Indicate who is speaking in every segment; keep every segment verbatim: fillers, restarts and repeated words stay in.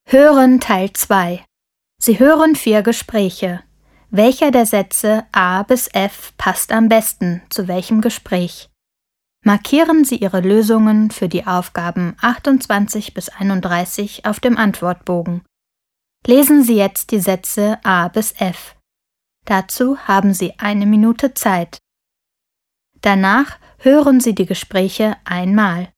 Speaker 1: Hören Teil zwei. Sie hören vier Gespräche. Welcher der Sätze A bis F passt am besten zu welchem Gespräch? Markieren Sie Ihre Lösungen für die Aufgaben achtundzwanzig bis einunddreißig auf dem Antwortbogen. Lesen Sie jetzt die Sätze A bis F. Dazu haben Sie eine Minute Zeit. Danach hören Sie die Gespräche einmal.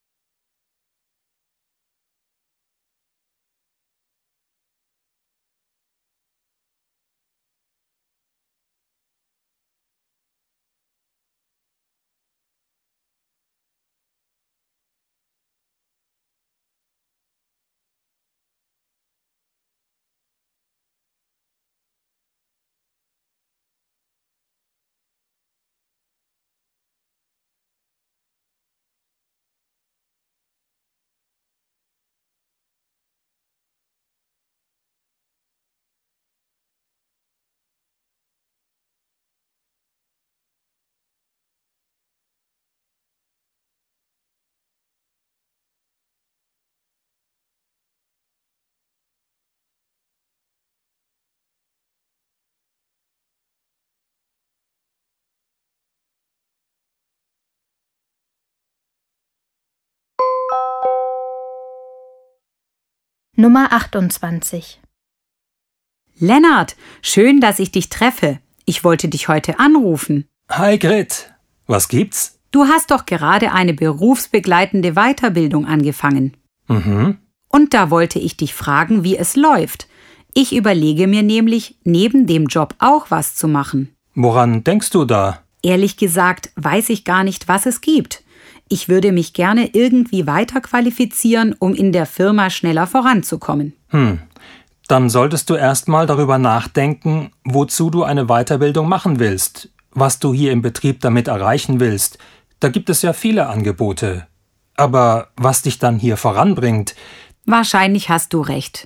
Speaker 1: Nummer achtundzwanzig.
Speaker 2: Lennart, schön, dass ich dich treffe. Ich wollte dich heute anrufen.
Speaker 3: Hi Grit, was gibt's?
Speaker 2: Du hast doch gerade eine berufsbegleitende Weiterbildung angefangen.
Speaker 3: Mhm.
Speaker 2: Und da wollte ich dich fragen, wie es läuft. Ich überlege mir nämlich, neben dem Job auch was zu machen.
Speaker 3: Woran denkst du da?
Speaker 2: Ehrlich gesagt, weiß ich gar nicht, was es gibt. Ich würde mich gerne irgendwie weiterqualifizieren, um in der Firma schneller voranzukommen.
Speaker 3: Hm, dann solltest du erst mal darüber nachdenken, wozu du eine Weiterbildung machen willst, was du hier im Betrieb damit erreichen willst. Da gibt es ja viele Angebote. Aber was dich dann hier voranbringt...
Speaker 2: Wahrscheinlich hast du recht.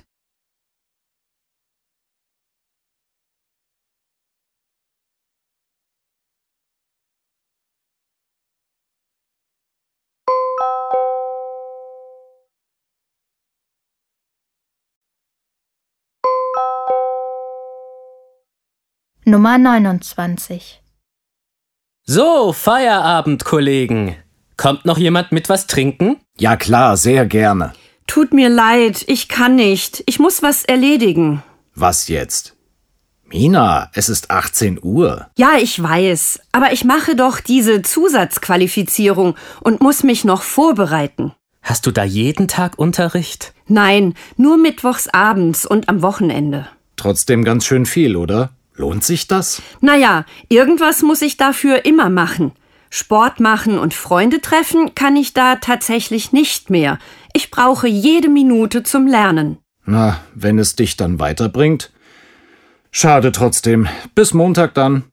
Speaker 1: Nummer neunundzwanzig.
Speaker 4: So, Feierabend, Kollegen. Kommt noch jemand mit was trinken?
Speaker 5: Ja klar, sehr gerne.
Speaker 6: Tut mir leid, ich kann nicht. Ich muss was erledigen.
Speaker 5: Was jetzt? Mina, es ist achtzehn Uhr.
Speaker 6: Ja, ich weiß. Aber ich mache doch diese Zusatzqualifizierung und muss mich noch vorbereiten.
Speaker 4: Hast du da jeden Tag Unterricht?
Speaker 6: Nein, nur mittwochs abends und am Wochenende.
Speaker 5: Trotzdem ganz schön viel, oder? Lohnt sich das?
Speaker 6: Naja, irgendwas muss ich dafür immer machen. Sport machen und Freunde treffen kann ich da tatsächlich nicht mehr. Ich brauche jede Minute zum Lernen.
Speaker 5: Na, wenn es dich dann weiterbringt. Schade trotzdem. Bis Montag dann.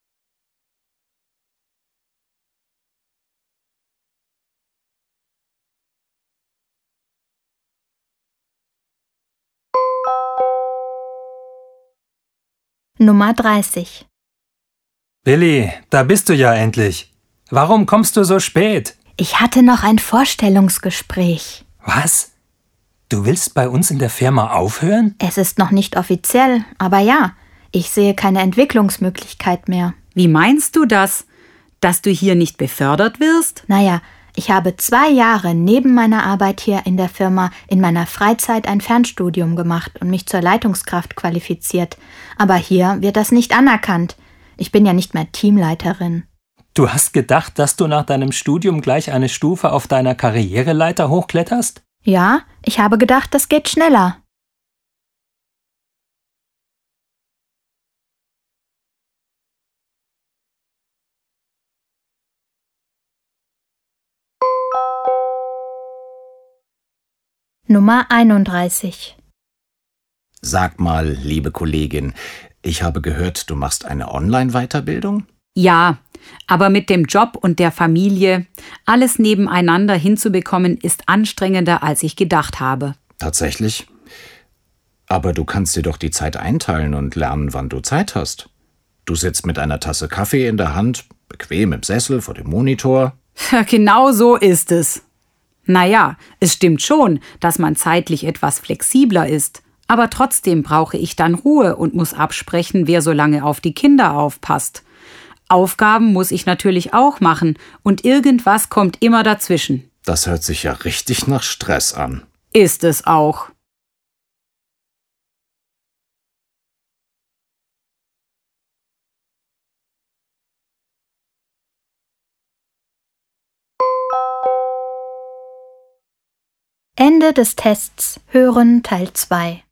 Speaker 1: Nummer dreißig.
Speaker 3: Billy, da bist du ja endlich. Warum kommst du so spät?
Speaker 1: Ich hatte noch ein Vorstellungsgespräch.
Speaker 3: Was? Du willst bei uns in der Firma aufhören?
Speaker 1: Es ist noch nicht offiziell, aber ja, ich sehe keine Entwicklungsmöglichkeit mehr.
Speaker 2: Wie meinst du das? Dass du hier nicht befördert wirst?
Speaker 1: Naja, ich habe zwei Jahre neben meiner Arbeit hier in der Firma in meiner Freizeit ein Fernstudium gemacht und mich zur Leitungskraft qualifiziert. Aber hier wird das nicht anerkannt. Ich bin ja nicht mehr Teamleiterin.
Speaker 3: Du hast gedacht, dass du nach deinem Studium gleich eine Stufe auf deiner Karriereleiter hochkletterst?
Speaker 1: Ja, ich habe gedacht, das geht schneller. Nummer einunddreißig.
Speaker 5: Sag mal, liebe Kollegin, ich habe gehört, du machst eine Online-Weiterbildung?
Speaker 2: Ja, aber mit dem Job und der Familie, alles nebeneinander hinzubekommen, ist anstrengender, als ich gedacht habe.
Speaker 5: Tatsächlich? Aber du kannst dir doch die Zeit einteilen und lernen, wann du Zeit hast. Du sitzt mit einer Tasse Kaffee in der Hand, bequem im Sessel vor dem Monitor.
Speaker 2: Genau so ist es. Naja, es stimmt schon, dass man zeitlich etwas flexibler ist. Aber trotzdem brauche ich dann Ruhe und muss absprechen, wer so lange auf die Kinder aufpasst. Aufgaben muss ich natürlich auch machen und irgendwas kommt immer dazwischen.
Speaker 5: Das hört sich ja richtig nach Stress an.
Speaker 2: Ist es auch.
Speaker 1: Ende des Tests Hören Teil zwei.